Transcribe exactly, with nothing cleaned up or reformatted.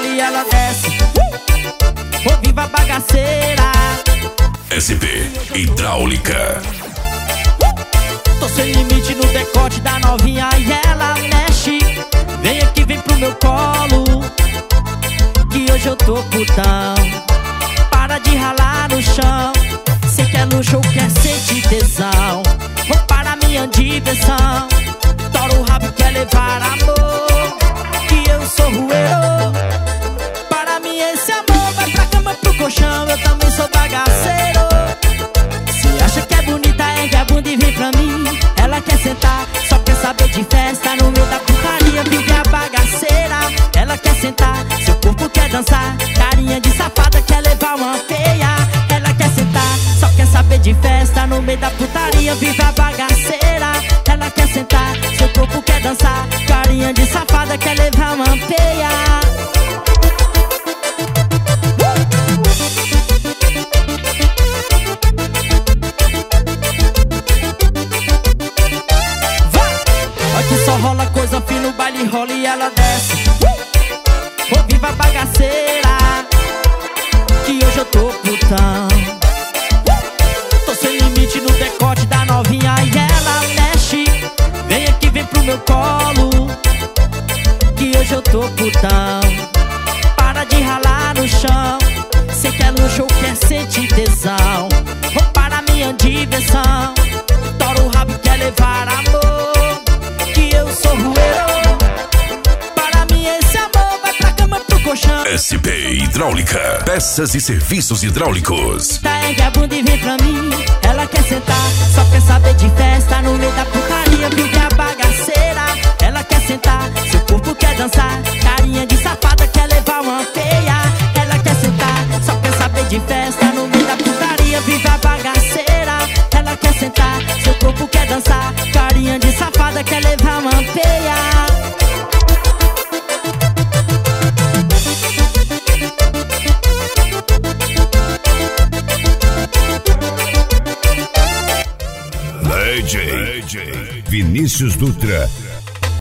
rola e ela desce. Ô viva bagaceira. S P Hidráulica. Tô sem limite no decote da novinha e ela mexe. Vem aqui, vem pro meu colo, que hoje eu tô putão. Para de ralar no chão, cê quer luxo ou quer sentir tesão. Vou para minha diversão, tora o rabo, quer levar amor, que eu sou rueiro. Para mim esse amor vai pra cama, pro colchão, eu também sou bagaceiro. Se acha que é bonita, ergue a bunda e vem pra mim. Ela quer sentar, só quer saber de festa, no meio da putaria vive a bagaceira. Ela quer sentar, seu corpo quer dançar, carinha de safada, quer levar uma feia. Ela quer sentar, só quer saber de festa, no meio da putaria vive a bagaceira. Ela quer sentar, seu corpo quer dançar, carinha de safada, quer levar uma feia. Só rola coisa fina, o baile rola e ela desce. Ô viva bagaceira, que hoje eu tô putão. Tô sem limite no decote da novinha e ela mexe. Vem aqui, vem pro meu colo, que hoje eu tô putão. Para de ralar no chão, cê quer luxo ou quer sentir tesão. Vou para minha diversão, tora o rabo, quer levar amor, que eu sou rueiro. Para mim esse amor vai pra cama, pro colchão. S P Hidráulica, peças e serviços hidráulicos. Tá, ergue a bunda e vem pra mim. Ela quer sentar, só quer saber de festa, no meio da putaria vive a bagaceira. Ela quer sentar, seu corpo quer dançar, carinha de safada, quer levar uma feia. Ela quer sentar, só quer saber de festa, no meio da putaria vive a bagaceira. Ela quer sentar, seu corpo quer dançar, carinha de safada, quer levar uma feia. D J Vinícius Dutra.